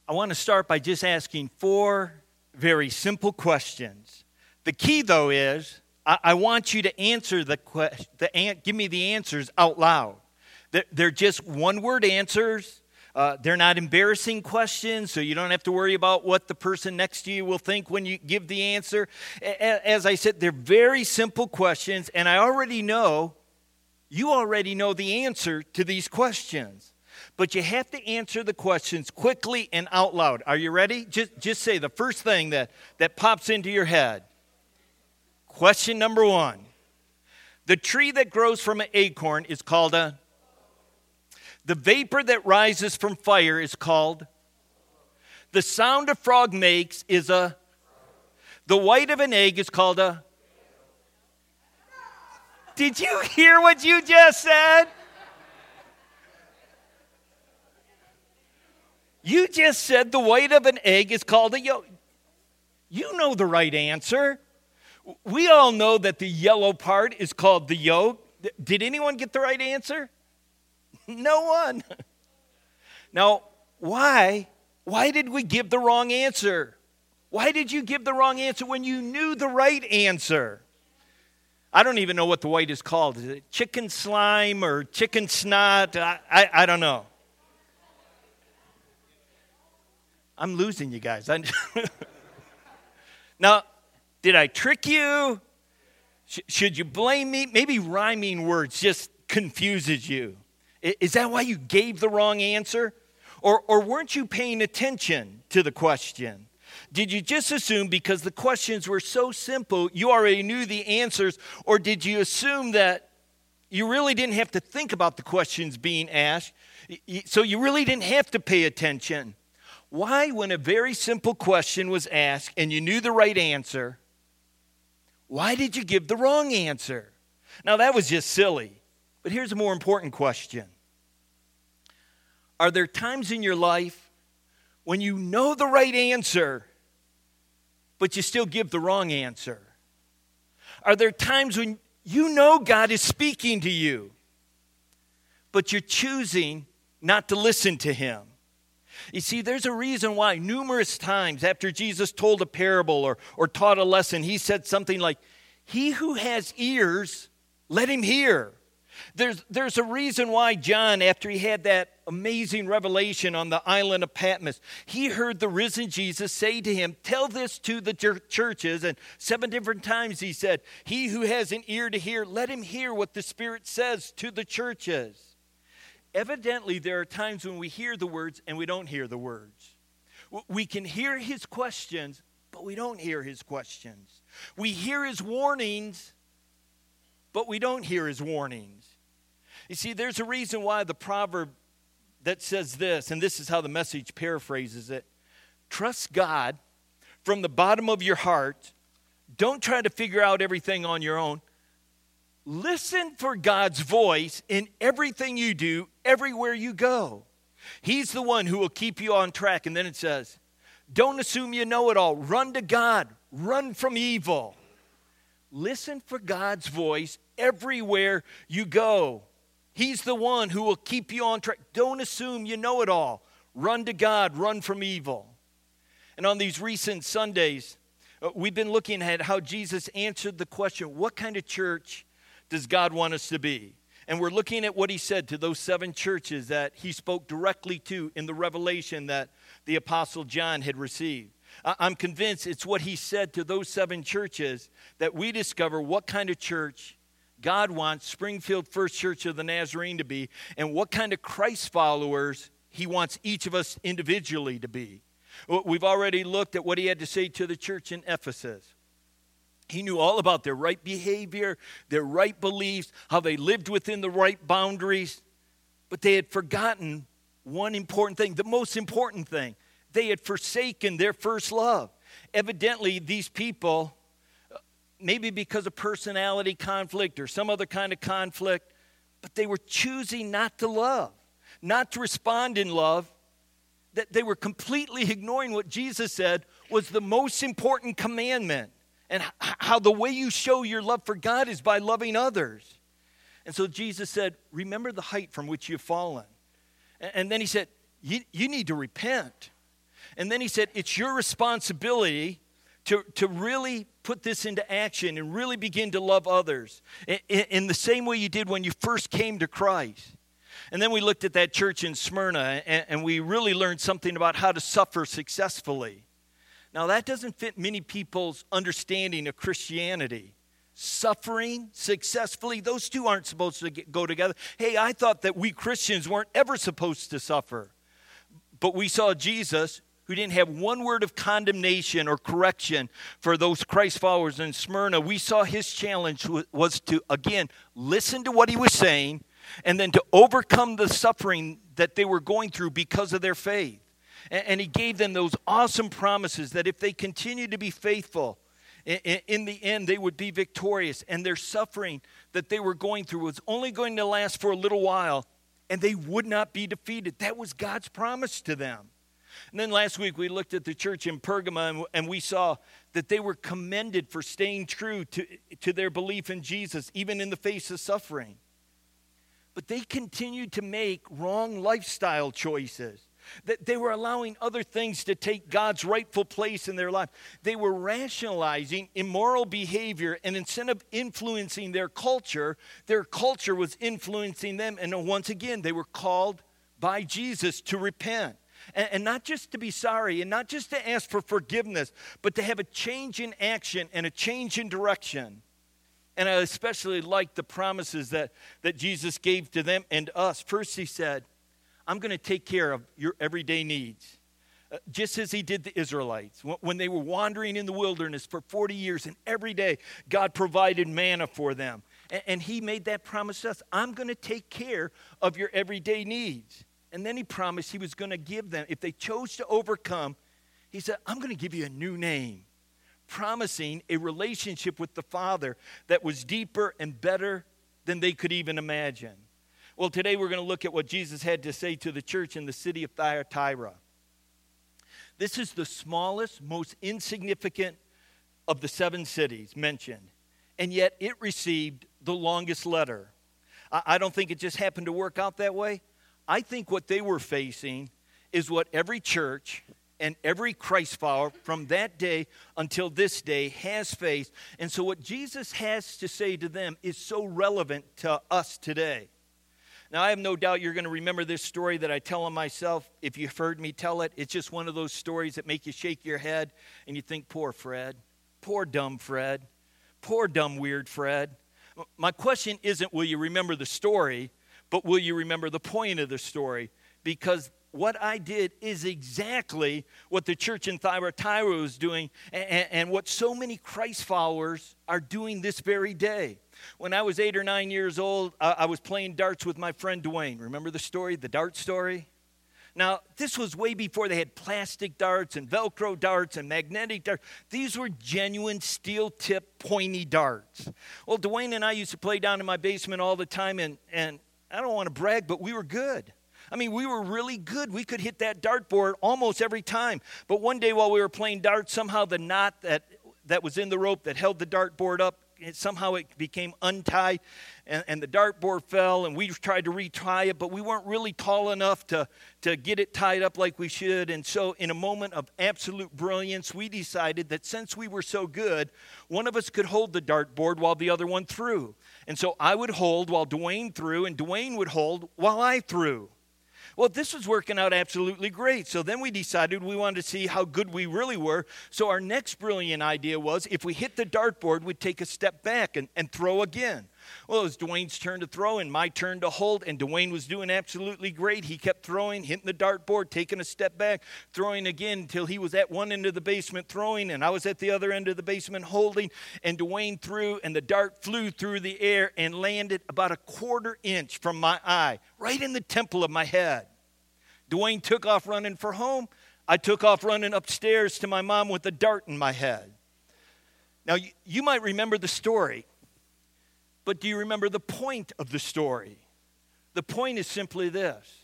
I want to start by just asking 4 very simple questions. The key, though, is I want you to answer give me the answers out loud. They're just one-word answers. They're not embarrassing questions, so you don't have to worry about what the person next to you will think when you give the answer. As I said, they're very simple questions, and you already know the answer to these questions. But you have to answer the questions quickly and out loud. Are you ready? Just say the first thing that pops into your head. Question number 1. The tree that grows from an acorn is called a... The vapor that rises from fire is called... The sound a frog makes is a... The white of an egg is called a... Did you hear what you just said? You just said the white of an egg is called a yolk. You know the right answer. We all know that the yellow part is called the yolk. Did anyone get the right answer? No one. Now, why did we give the wrong answer? Why did you give the wrong answer when you knew the right answer? I don't even know what the white is called. Is it chicken slime or chicken snot? I don't know. I'm losing you guys. Now, did I trick you? Should you blame me? Maybe rhyming words just confuses you. Is that why you gave the wrong answer? Or weren't you paying attention to the question? Did you just assume because the questions were so simple, you already knew the answers? Or did you assume that you really didn't have to think about the questions being asked, so you really didn't have to pay attention? Why, when a very simple question was asked and you knew the right answer, why did you give the wrong answer? Now, that was just silly. But here's a more important question. Are there times in your life when you know the right answer, but you still give the wrong answer? Are there times when you know God is speaking to you, but you're choosing not to listen to Him? You see, there's a reason why numerous times after Jesus told a parable or taught a lesson, He said something like, "He who has ears, let him hear." There's a reason why John, after he had that amazing revelation on the island of Patmos, he heard the risen Jesus say to him, "Tell this to the churches." And 7 different times he said, "He who has an ear to hear, let him hear what the Spirit says to the churches." Evidently, there are times when we hear the words and we don't hear the words. We can hear His questions, but we don't hear His questions. We hear His warnings, but we don't hear His warnings. You see, there's a reason why the proverb that says this, and this is how the Message paraphrases it: trust God from the bottom of your heart. Don't try to figure out everything on your own. Listen for God's voice in everything you do, everywhere you go. He's the one who will keep you on track. And then it says, don't assume you know it all. Run to God. Run from evil. Listen for God's voice everywhere you go. He's the one who will keep you on track. Don't assume you know it all. Run to God. Run from evil. And on these recent Sundays, we've been looking at how Jesus answered the question, what kind of church does God want us to be? And we're looking at what He said to those 7 churches that He spoke directly to in the revelation that the Apostle John had received. I'm convinced it's what He said to those 7 churches that we discover what kind of church God wants Springfield First Church of the Nazarene to be, and what kind of Christ followers He wants each of us individually to be. We've already looked at what He had to say to the church in Ephesus. He knew all about their right behavior, their right beliefs, how they lived within the right boundaries. But they had forgotten one important thing, the most important thing. They had forsaken their first love. Evidently, these people, maybe because of personality conflict or some other kind of conflict, but they were choosing not to love, not to respond in love. That they were completely ignoring what Jesus said was the most important commandment. And how the way you show your love for God is by loving others. And so Jesus said, remember the height from which you've fallen. And then He said, you need to repent. And then he said, it's your responsibility to really put this into action and really begin to love others in the same way you did when you first came to Christ. And then we looked at that church in Smyrna, and we really learned something about how to suffer successfully. Now, that doesn't fit many people's understanding of Christianity. Suffering successfully, those two aren't supposed to go together. Hey, I thought that we Christians weren't ever supposed to suffer. But we saw Jesus, who didn't have one word of condemnation or correction for those Christ followers in Smyrna. We saw his challenge was to, again, listen to what he was saying and then to overcome the suffering that they were going through because of their faith. And he gave them those awesome promises that if they continued to be faithful, in the end they would be victorious. And their suffering that they were going through was only going to last for a little while, and they would not be defeated. That was God's promise to them. And then last week we looked at the church in Pergamum, and we saw that they were commended for staying true to their belief in Jesus, even in the face of suffering. But they continued to make wrong lifestyle choices. That they were allowing other things to take God's rightful place in their life. They were rationalizing immoral behavior, and instead of influencing their culture was influencing them. And once again, they were called by Jesus to repent. And not just to be sorry, and not just to ask for forgiveness, but to have a change in action and a change in direction. And I especially like the promises that Jesus gave to them and us. First, he said, I'm going to take care of your everyday needs, just as he did the Israelites. When they were wandering in the wilderness for 40 years, and every day God provided manna for them. And he made that promise to us. I'm going to take care of your everyday needs. And then he promised he was going to give them, if they chose to overcome, he said, I'm going to give you a new name, promising a relationship with the Father that was deeper and better than they could even imagine. Well, today we're going to look at what Jesus had to say to the church in the city of Thyatira. This is the smallest, most insignificant of the 7 cities mentioned, and yet it received the longest letter. I don't think it just happened to work out that way. I think what they were facing is what every church and every Christ follower from that day until this day has faced. And so what Jesus has to say to them is so relevant to us today. Now, I have no doubt you're going to remember this story that I tell on myself. If you've heard me tell it, it's just one of those stories that make you shake your head and you think, poor Fred, poor dumb Fred, poor dumb weird Fred. My question isn't will you remember the story, but will you remember the point of the story? Because what I did is exactly what the church in Thyatira was doing and what so many Christ followers are doing this very day. When I was 8 or 9 years old, I was playing darts with my friend Dwayne. Remember the story, the dart story? Now, this was way before they had plastic darts and Velcro darts and magnetic darts. These were genuine steel-tip, pointy darts. Well, Dwayne and I used to play down in my basement all the time, and I don't want to brag, but we were good. I mean, we were really good. We could hit that dartboard almost every time. But one day while we were playing darts, somehow the knot that was in the rope that held the dartboard up, somehow it became untied, and the dartboard fell, and we tried to retie it, but we weren't really tall enough to get it tied up like we should. And so in a moment of absolute brilliance, we decided that since we were so good, one of us could hold the dartboard while the other one threw. And so I would hold while Dwayne threw, and Dwayne would hold while I threw. Well, this was working out absolutely great. So then we decided we wanted to see how good we really were. So our next brilliant idea was if we hit the dartboard, we'd take a step back and throw again. Well, it was Dwayne's turn to throw and my turn to hold, and Dwayne was doing absolutely great. He kept throwing, hitting the dartboard, taking a step back, throwing again until he was at one end of the basement throwing, and I was at the other end of the basement holding, and Dwayne threw, and the dart flew through the air and landed about a 1/4 inch from my eye, right in the temple of my head. Dwayne took off running for home. I took off running upstairs to my mom with a dart in my head. Now, you might remember the story, but do you remember the point of the story? The point is simply this.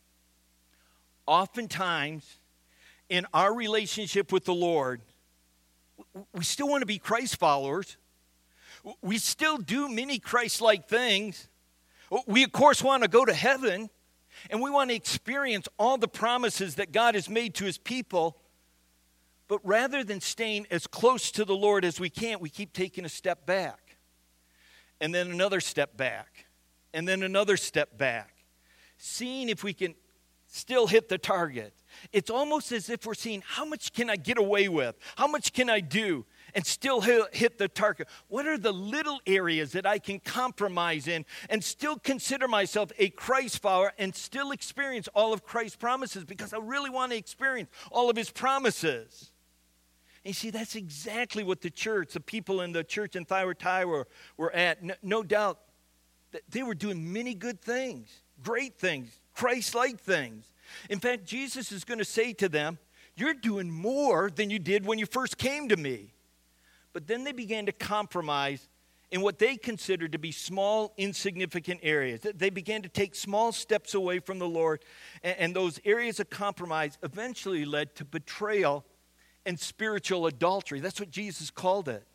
Oftentimes, in our relationship with the Lord, we still want to be Christ followers. We still do many Christ-like things. We, of course, want to go to heaven. And we want to experience all the promises that God has made to his people. But rather than staying as close to the Lord as we can, we keep taking a step back. And then another step back. And then another step back. Seeing if we can still hit the target. It's almost as if we're seeing, how much can I get away with? How much can I do and still hit the target? What are the little areas that I can compromise in and still consider myself a Christ follower and still experience all of Christ's promises? Because I really want to experience all of his promises. And you see, that's exactly what the church, the people in the church in Thyatira were at. No doubt that they were doing many good things, great things, Christ-like things. In fact, Jesus is going to say to them, you're doing more than you did when you first came to me. But then they began to compromise in what they considered to be small, insignificant areas. They began to take small steps away from the Lord, and those areas of compromise eventually led to betrayal and spiritual adultery. That's what Jesus called it.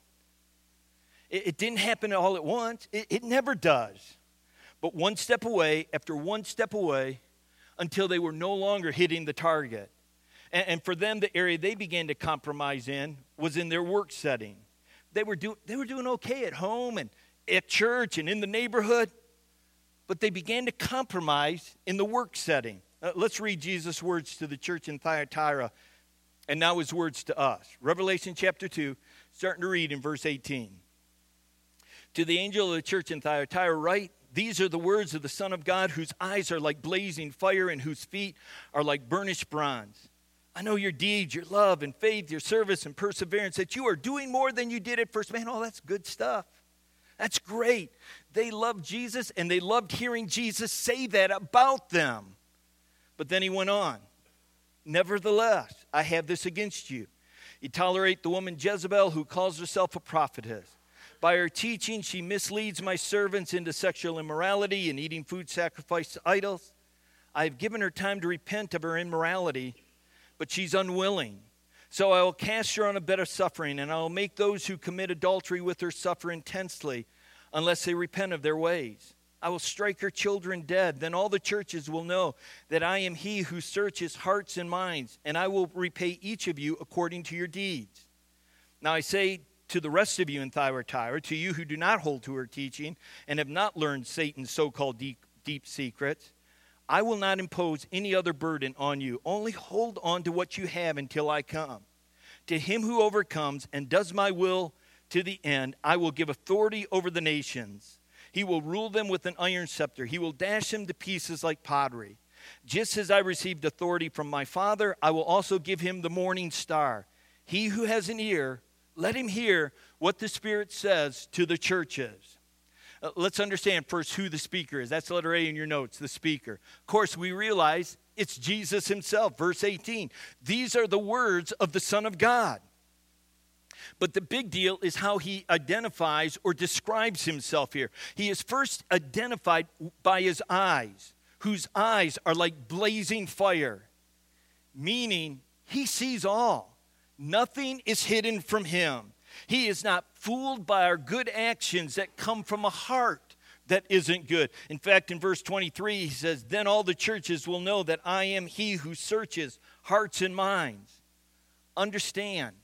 It didn't happen all at once. It never does. But one step away after one step away until they were no longer hitting the target. And for them, the area they began to compromise in was in their work setting. They were doing okay at home and at church and in the neighborhood, but they began to compromise in the work setting. Let's read Jesus' words to the church in Thyatira, and now his words to us. Revelation chapter 2, starting to read in verse 18. To the angel of the church in Thyatira write, these are the words of the Son of God, whose eyes are like blazing fire and whose feet are like burnished bronze. I know your deeds, your love and faith, your service and perseverance, that you are doing more than you did at first. Man, oh, that's good stuff. That's great. They loved Jesus, and they loved hearing Jesus say that about them. But then he went on. Nevertheless, I have this against you. You tolerate the woman Jezebel, who calls herself a prophetess. By her teaching, she misleads my servants into sexual immorality and eating food sacrificed to idols. I have given her time to repent of her immorality, but she's unwilling. So I will cast her on a bed of suffering, and I will make those who commit adultery with her suffer intensely unless they repent of their ways. I will strike her children dead. Then all the churches will know that I am he who searches hearts and minds, and I will repay each of you according to your deeds. Now I say to the rest of you in Thyatira, to you who do not hold to her teaching and have not learned Satan's so-called deep secrets, I will not impose any other burden on you. Only hold on to what you have until I come. To him who overcomes and does my will to the end, I will give authority over the nations. He will rule them with an iron scepter. He will dash them to pieces like pottery. Just as I received authority from my Father, I will also give him the morning star. He who has an ear, let him hear what the Spirit says to the churches. Let's understand first who the speaker is. That's letter A in your notes, the speaker. Of course, we realize it's Jesus himself. Verse 18. These are the words of the Son of God. But the big deal is how he identifies or describes himself here. He is first identified by his eyes, whose eyes are like blazing fire, meaning he sees all. Nothing is hidden from him. He is not fooled by our good actions that come from a heart that isn't good. In fact, in verse 23, he says, then all the churches will know that I am he who searches hearts and minds. Understand,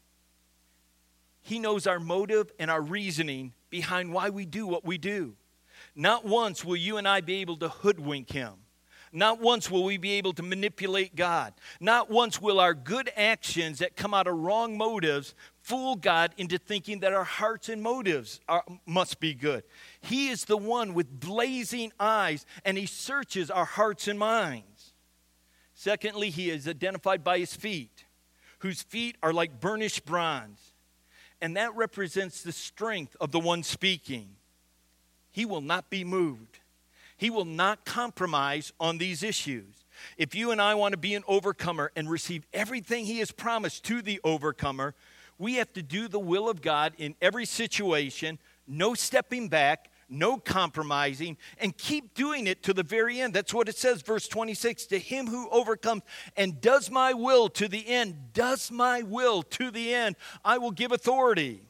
he knows our motive and our reasoning behind why we do what we do. Not once will you and I be able to hoodwink him. Not once will we be able to manipulate God. Not once will our good actions that come out of wrong motives fool God into thinking that our hearts and motives must be good. He is the one with blazing eyes, and he searches our hearts and minds. Secondly, he is identified by his feet, whose feet are like burnished bronze. And that represents the strength of the one speaking. He will not be moved. He will not compromise on these issues. If you and I want to be an overcomer and receive everything he has promised to the overcomer, we have to do the will of God in every situation, no stepping back, no compromising, and keep doing it to the very end. That's what it says, verse 26, to him who overcomes and does my will to the end, does my will to the end, I will give authority.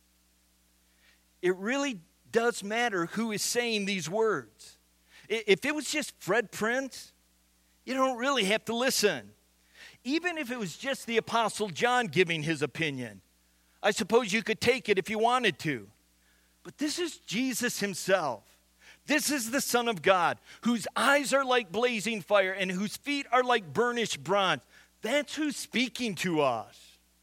It really does matter who is saying these words. If it was just Fred Prince, You don't really have to listen. Even if it was just the Apostle John giving his opinion, I suppose you could take it if you wanted to. But this is Jesus himself. This is the Son of God, whose eyes are like blazing fire and whose feet are like burnished bronze. That's who's speaking to us.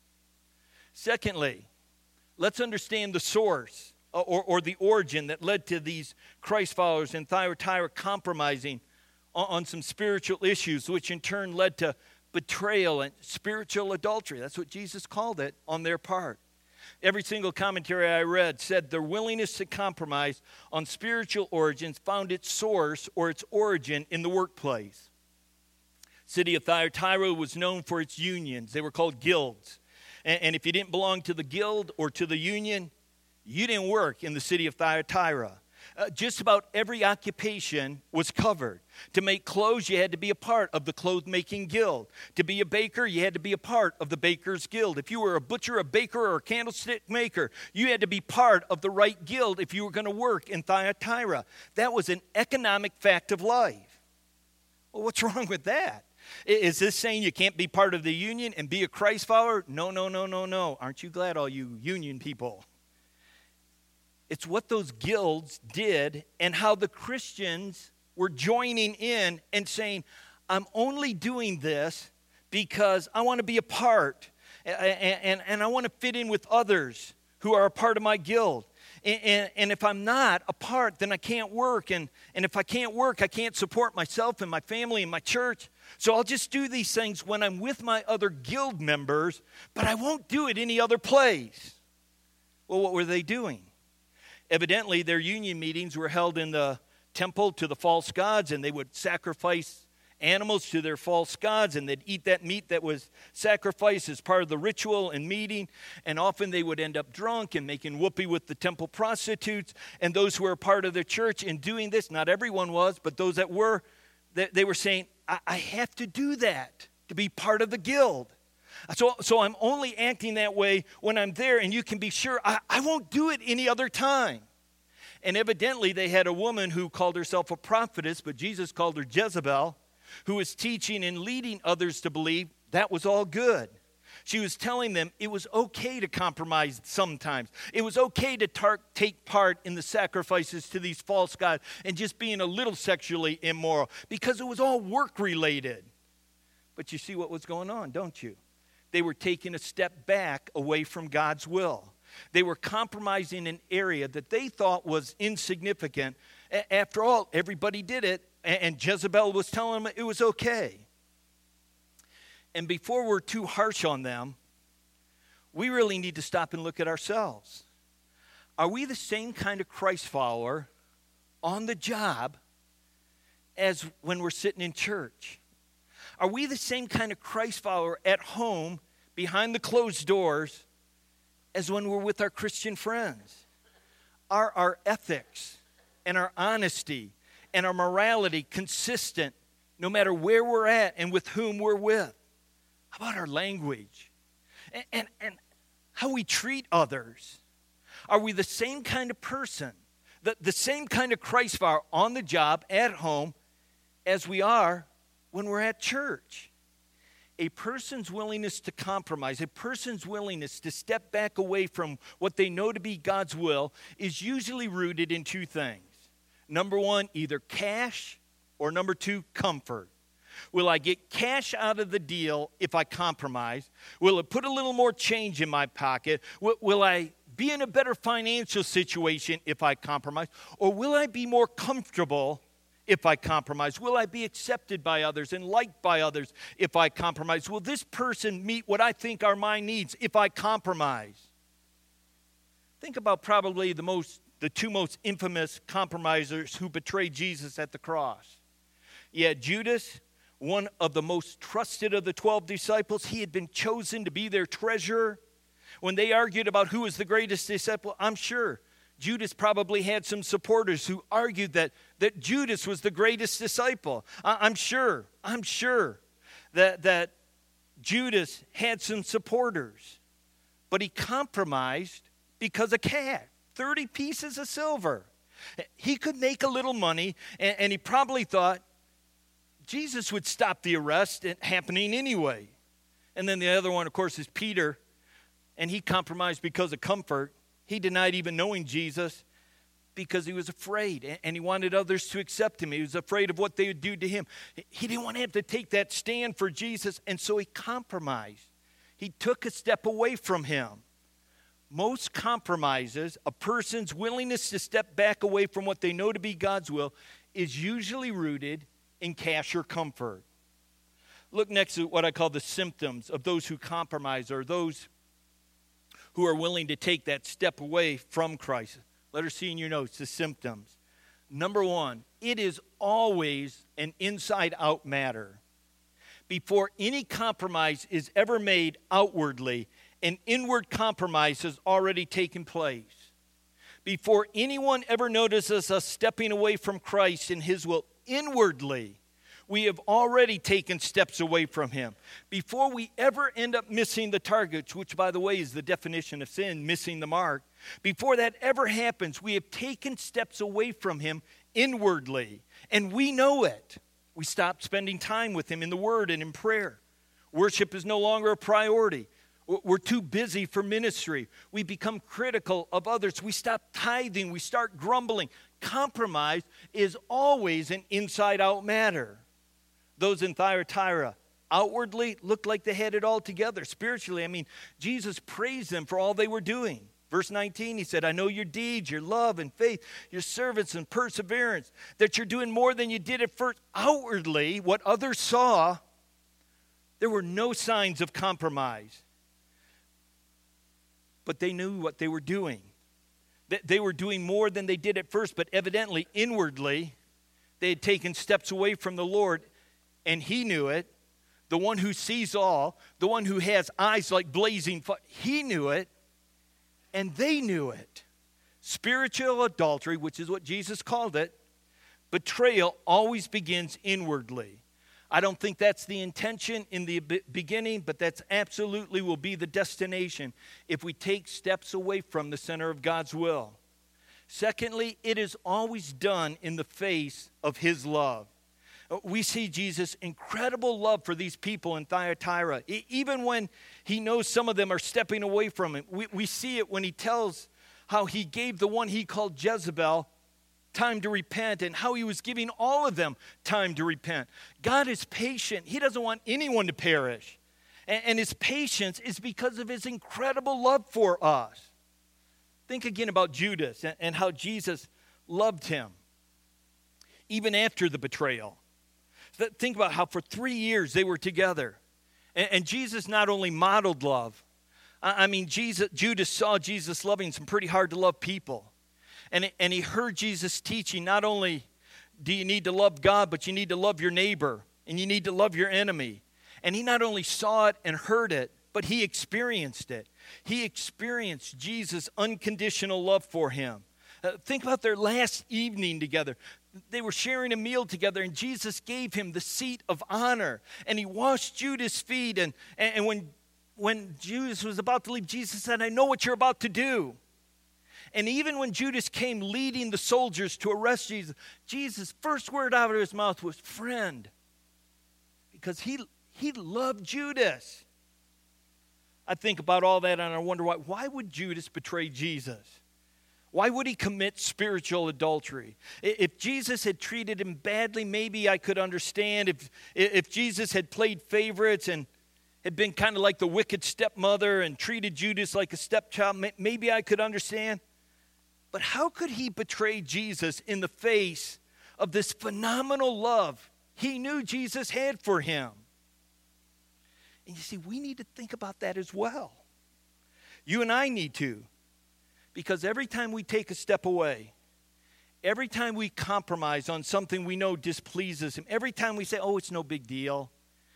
Secondly, let's understand the source or the origin that led to these Christ followers in Thyatira compromising on some spiritual issues, which in turn led to betrayal and spiritual adultery. That's what Jesus called it on their part. Every single commentary I read said their willingness to compromise on spiritual origins found its source or its origin in the workplace. City of Thyatira was known for its unions. They were called guilds. And if you didn't belong to the guild or to the union, you didn't work in the city of Thyatira. Just about every occupation was covered. To make clothes, you had to be a part of the cloth-making guild. To be a baker, you had to be a part of the baker's guild. If you were a butcher, a baker, or a candlestick maker, you had to be part of the right guild if you were going to work in Thyatira. That was an economic fact of life. Well, what's wrong with that? Is this saying you can't be part of the union and be a Christ follower? No. Aren't you glad, all you union people? It's what those guilds did and how the Christians were joining in and saying, I'm only doing this because I want to be a part and I want to fit in with others who are a part of my guild. And if I'm not a part, then I can't work. And if I can't work, I can't support myself and my family and my church. So I'll just do these things when I'm with my other guild members, but I won't do it any other place. Well, what were they doing? Evidently, their union meetings were held in the temple to the false gods, and they would sacrifice animals to their false gods, and they'd eat that meat that was sacrificed as part of the ritual and meeting, and often they would end up drunk and making whoopee with the temple prostitutes, and those who were part of the church in doing this, not everyone was, but those that were, they were saying, I have to do that to be part of the guild. So I'm only acting that way when I'm there, and you can be sure I won't do it any other time. And evidently they had a woman who called herself a prophetess, but Jesus called her Jezebel, who was teaching and leading others to believe that was all good. She was telling them it was okay to compromise sometimes. It was okay to take part in the sacrifices to these false gods and just being a little sexually immoral because it was all work-related. But you see what was going on, don't you? They were taking a step back away from God's will. They were compromising an area that they thought was insignificant. After all, everybody did it, and Jezebel was telling them it was okay. And before we're too harsh on them, we really need to stop and look at ourselves. Are we the same kind of Christ follower on the job as when we're sitting in church? Are we the same kind of Christ follower at home, behind the closed doors, as when we're with our Christian friends? Are our ethics and our honesty and our morality consistent no matter where we're at and with whom we're with? How about our language and how we treat others? Are we the same kind of person, the same kind of Christ follower on the job, at home, as we are when we're at church? A person's willingness to compromise, a person's willingness to step back away from what they know to be God's will is usually rooted in two things. Number one, either cash, or number two, comfort. Will I get cash out of the deal if I compromise? Will it put a little more change in my pocket? Will I be in a better financial situation if I compromise? Or will I be more comfortable if I compromise? Will I be accepted by others and liked by others if I compromise? Will this person meet what I think are my needs if I compromise? Think about probably the two most infamous compromisers who betrayed Jesus at the cross. Yeah, Judas, one of the most trusted of the 12 disciples, he had been chosen to be their treasurer. When they argued about who was the greatest disciple, I'm sure Judas probably had some supporters who argued that Judas was the greatest disciple. I'm sure that Judas had some supporters. But he compromised because of cash, 30 pieces of silver. He could make a little money, and he probably thought, Jesus would stop the arrest happening anyway. And then the other one, of course, is Peter. And he compromised because of comfort. He denied even knowing Jesus because he was afraid. And he wanted others to accept him. He was afraid of what they would do to him. He didn't want to have to take that stand for Jesus. And so he compromised. He took a step away from him. Most compromises, a person's willingness to step back away from what they know to be God's will, is usually rooted in cash or comfort. Look next at what I call the symptoms of those who compromise, or those who are willing to take that step away from Christ. Let her see in your notes the symptoms. Number one, it is always an inside-out matter. Before any compromise is ever made outwardly, an inward compromise has already taken place. Before anyone ever notices us stepping away from Christ and his will inwardly, we have already taken steps away from him. Before we ever end up missing the target, which, by the way, is the definition of sin, missing the mark, before that ever happens, we have taken steps away from him inwardly. And we know it. We stop spending time with him in the Word and in prayer. Worship is no longer a priority. We're too busy for ministry. We become critical of others. We stop tithing. We start grumbling. Compromise is always an inside-out matter. Those in Thyatira outwardly looked like they had it all together. Spiritually, Jesus praised them for all they were doing. Verse 19, he said, I know your deeds, your love and faith, your service and perseverance, that you're doing more than you did at first. Outwardly, what others saw, there were no signs of compromise. But they knew what they were doing. They were doing more than they did at first, but evidently, inwardly, they had taken steps away from the Lord. And he knew it. The one who sees all, the one who has eyes like blazing fire, he knew it, and they knew it. Spiritual adultery, which is what Jesus called it, betrayal always begins inwardly. I don't think that's the intention in the beginning, but that's absolutely will be the destination if we take steps away from the center of God's will. Secondly, it is always done in the face of his love. We see Jesus' incredible love for these people in Thyatira. Even when he knows some of them are stepping away from him, we see it when he tells how he gave the one he called Jezebel time to repent, and how he was giving all of them time to repent. God is patient. He doesn't want anyone to perish. And his patience is because of his incredible love for us. Think again about Judas and how Jesus loved him, even after the betrayal. Think about how for 3 years they were together. And Jesus not only modeled love. Judas saw Jesus loving some pretty hard to love people. And he heard Jesus teaching, not only do you need to love God, but you need to love your neighbor. And you need to love your enemy. And he not only saw it and heard it, but he experienced it. He experienced Jesus' unconditional love for him. Think about their last evening together. They were sharing a meal together, and Jesus gave him the seat of honor. And he washed Judas' feet. And when Judas was about to leave, Jesus said, I know what you're about to do. And even when Judas came leading the soldiers to arrest Jesus, Jesus' first word out of his mouth was, friend. Because he loved Judas. I think about all that, and I wonder why would Judas betray Jesus? Why would he commit spiritual adultery? If Jesus had treated him badly, maybe I could understand. If Jesus had played favorites and had been kind of like the wicked stepmother and treated Judas like a stepchild, maybe I could understand. But how could he betray Jesus in the face of this phenomenal love he knew Jesus had for him? And you see, we need to think about that as well. You and I need to. Because every time we take a step away, every time we compromise on something we know displeases him, every time we say, oh, it's no big deal,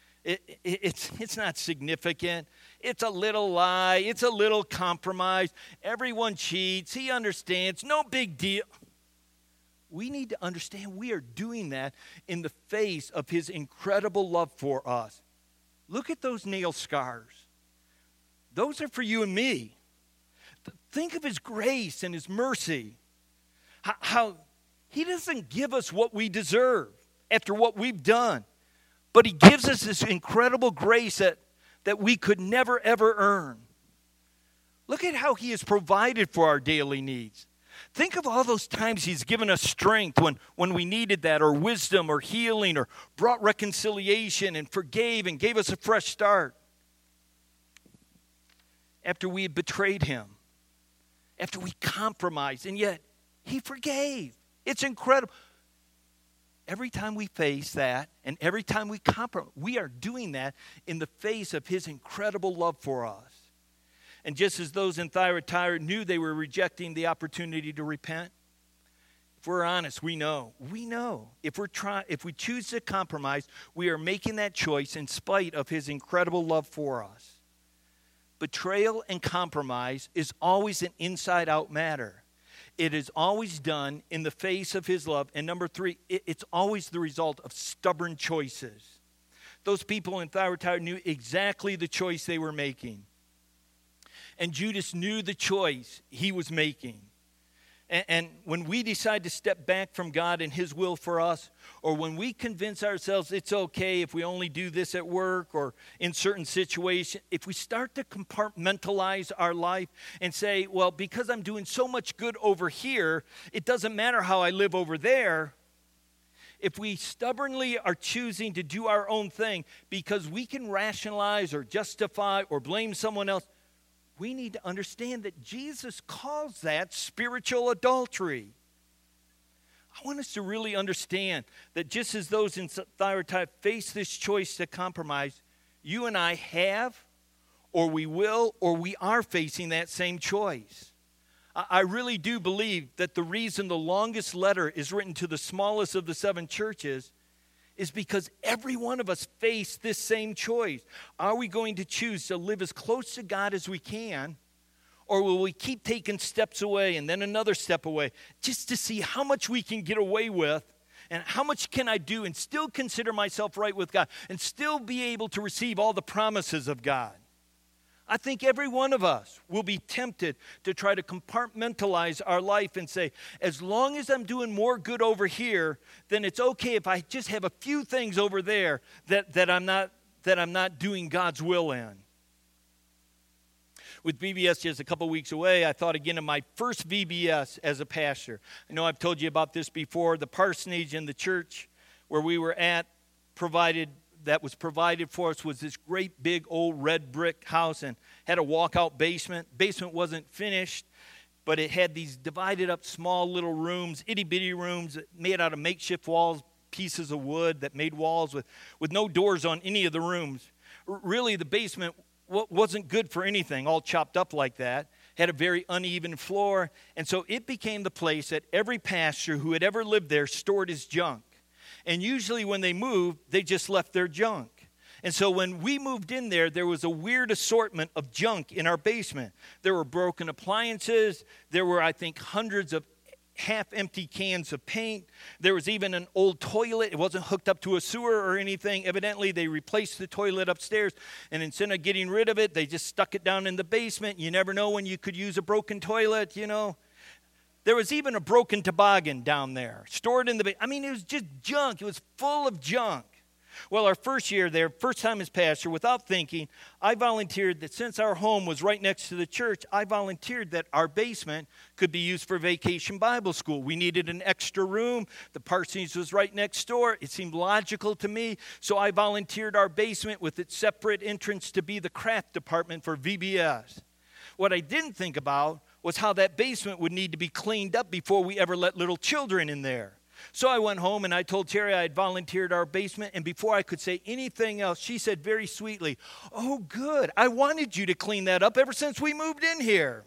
it's not significant, it's a little lie, it's a little compromise, everyone cheats, he understands, no big deal. We need to understand we are doing that in the face of his incredible love for us. Look at those nail scars. Those are for you and me. Think of his grace and his mercy. How he doesn't give us what we deserve after what we've done. But he gives us this incredible grace that we could never, ever earn. Look at how he has provided for our daily needs. Think of all those times he's given us strength when we needed that, or wisdom, or healing, or brought reconciliation and forgave and gave us a fresh start. After we had betrayed him, after we compromised, and yet he forgave. It's incredible. Every time we face that, and every time we compromise, we are doing that in the face of his incredible love for us. And just as those in Thyatira knew they were rejecting the opportunity to repent, if we're honest, we know. If we choose to compromise, we are making that choice in spite of his incredible love for us. Betrayal and compromise is always an inside-out matter. It is always done in the face of his love. And number 3, it's always the result of stubborn choices. Those people in Thyatira knew exactly the choice they were making. And Judas knew the choice he was making. And when we decide to step back from God and his will for us, or when we convince ourselves it's okay if we only do this at work or in certain situations, if we start to compartmentalize our life and say, well, because I'm doing so much good over here, it doesn't matter how I live over there. If we stubbornly are choosing to do our own thing because we can rationalize or justify or blame someone else, we need to understand that Jesus calls that spiritual adultery. I want us to really understand that just as those in Thyatira face this choice to compromise, you and I have, or we will, or we are facing that same choice. I really do believe that the reason the longest letter is written to the smallest of the 7 churches is because every one of us face this same choice. Are we going to choose to live as close to God as we can, or will we keep taking steps away and then another step away just to see how much we can get away with and how much can I do and still consider myself right with God and still be able to receive all the promises of God? I think every one of us will be tempted to try to compartmentalize our life and say, as long as I'm doing more good over here, then it's okay if I just have a few things over there that I'm not doing God's will in. With VBS just a couple weeks away, I thought again of my first VBS as a pastor. I know I've told you about this before. The parsonage in the church where we were at that was provided for us was this great big old red brick house and had a walkout basement. Basement wasn't finished, but it had these divided up small little rooms, itty-bitty rooms made out of makeshift walls, pieces of wood that made walls with no doors on any of the rooms. Really, the basement wasn't good for anything, all chopped up like that. Had a very uneven floor, and so it became the place that every pastor who had ever lived there stored his junk. And usually when they moved, they just left their junk. And so when we moved in there, there was a weird assortment of junk in our basement. There were broken appliances. There were, I think, hundreds of half-empty cans of paint. There was even an old toilet. It wasn't hooked up to a sewer or anything. Evidently, they replaced the toilet upstairs, and instead of getting rid of it, they just stuck it down in the basement. You never know when you could use a broken toilet, you know. There was even a broken toboggan down there, stored in the basement. I mean, it was just junk. It was full of junk. Well, our first year there, first time as pastor, without thinking, I volunteered that since our home was right next to the church, I volunteered that our basement could be used for Vacation Bible School. We needed an extra room. The parsonage was right next door. It seemed logical to me, so I volunteered our basement with its separate entrance to be the craft department for VBS. What I didn't think about was how that basement would need to be cleaned up before we ever let little children in there. So I went home and I told Terry I had volunteered our basement, and before I could say anything else, she said very sweetly, "Oh, good. I wanted you to clean that up ever since we moved in here."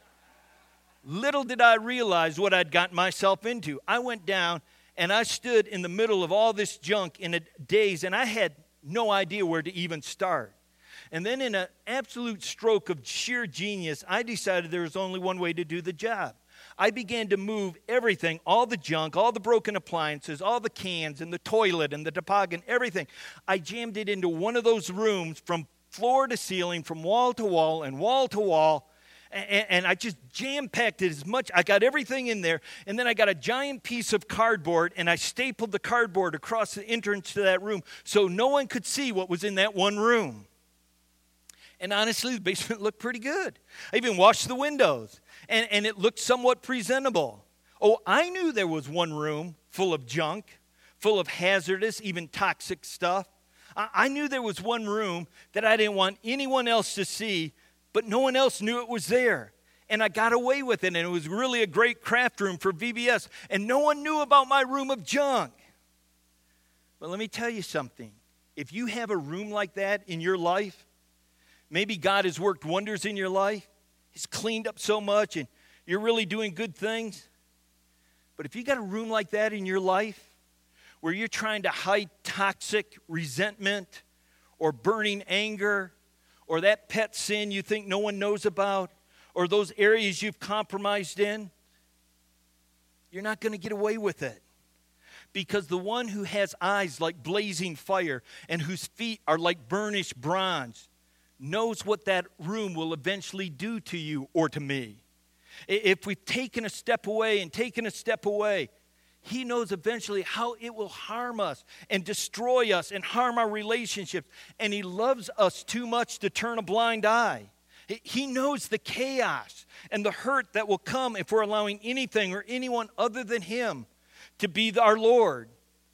Little did I realize what I'd gotten myself into. I went down and I stood in the middle of all this junk in a daze, and I had no idea where to even start. And then in an absolute stroke of sheer genius, I decided there was only one way to do the job. I began to move everything, all the junk, all the broken appliances, all the cans and the toilet and the toboggan, everything. I jammed it into one of those rooms from floor to ceiling, from wall to wall and wall to wall. And I just jam-packed it as much. I got everything in there. And then I got a giant piece of cardboard, and I stapled the cardboard across the entrance to that room so no one could see what was in that one room. And honestly, the basement looked pretty good. I even washed the windows, and it looked somewhat presentable. Oh, I knew there was one room full of junk, full of hazardous, even toxic stuff. I knew there was one room that I didn't want anyone else to see, but no one else knew it was there. And I got away with it, and it was really a great craft room for VBS, and no one knew about my room of junk. But let me tell you something. If you have a room like that in your life, maybe God has worked wonders in your life. He's cleaned up so much, and you're really doing good things. But if you got a room like that in your life, where you're trying to hide toxic resentment or burning anger or that pet sin you think no one knows about or those areas you've compromised in, you're not going to get away with it. Because the one who has eyes like blazing fire and whose feet are like burnished bronze knows what that room will eventually do to you or to me. If we've taken a step away and taken a step away, He knows eventually how it will harm us and destroy us and harm our relationships. And He loves us too much to turn a blind eye. He knows the chaos and the hurt that will come if we're allowing anything or anyone other than Him to be our Lord.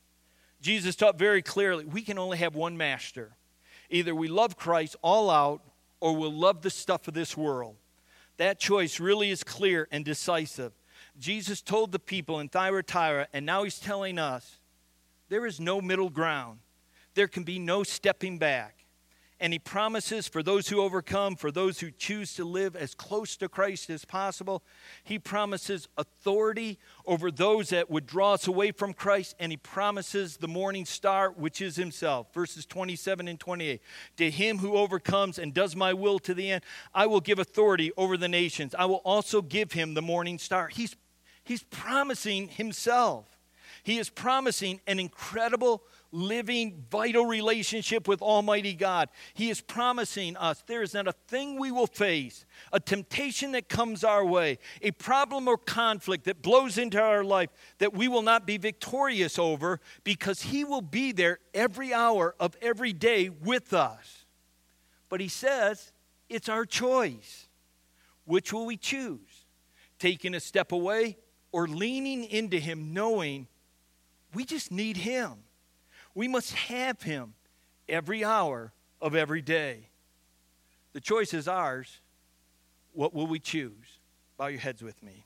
Jesus taught very clearly, we can only have one master. Either we love Christ all out or we'll love the stuff of this world. That choice really is clear and decisive. Jesus told the people in Thyatira, and now He's telling us, there is no middle ground. There can be no stepping back. And He promises for those who overcome, for those who choose to live as close to Christ as possible, He promises authority over those that would draw us away from Christ, and He promises the morning star, which is Himself. Verses 27 and 28. To him who overcomes and does my will to the end, I will give authority over the nations. I will also give him the morning star. He's promising Himself. He is promising an incredible, living, vital relationship with Almighty God. He is promising us there is not a thing we will face, a temptation that comes our way, a problem or conflict that blows into our life that we will not be victorious over because He will be there every hour of every day with us. But He says it's our choice. Which will we choose? Taking a step away or leaning into Him knowing we just need Him. We must have Him every hour of every day. The choice is ours. What will we choose? Bow your heads with me.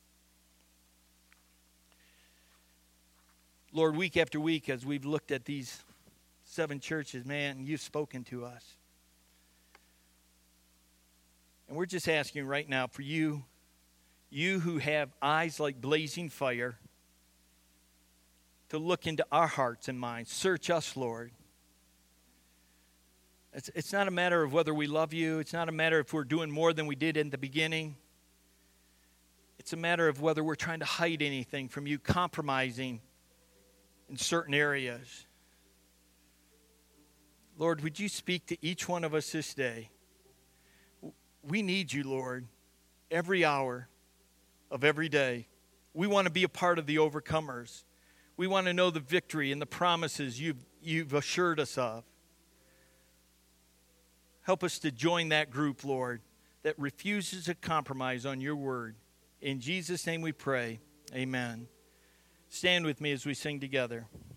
Lord, week after week, as we've looked at these 7 churches, man, You've spoken to us. And we're just asking right now for you who have eyes like blazing fire, to look into our hearts and minds. Search us, Lord. It's not a matter of whether we love You. It's not a matter if we're doing more than we did in the beginning. It's a matter of whether we're trying to hide anything from You, compromising in certain areas. Lord, would You speak to each one of us this day? We need You, Lord, every hour of every day. We want to be a part of the overcomers. We want to know the victory and the promises you've assured us of. Help us to join that group, Lord, that refuses to compromise on Your word. In Jesus' name we pray. Amen. Stand with me as we sing together.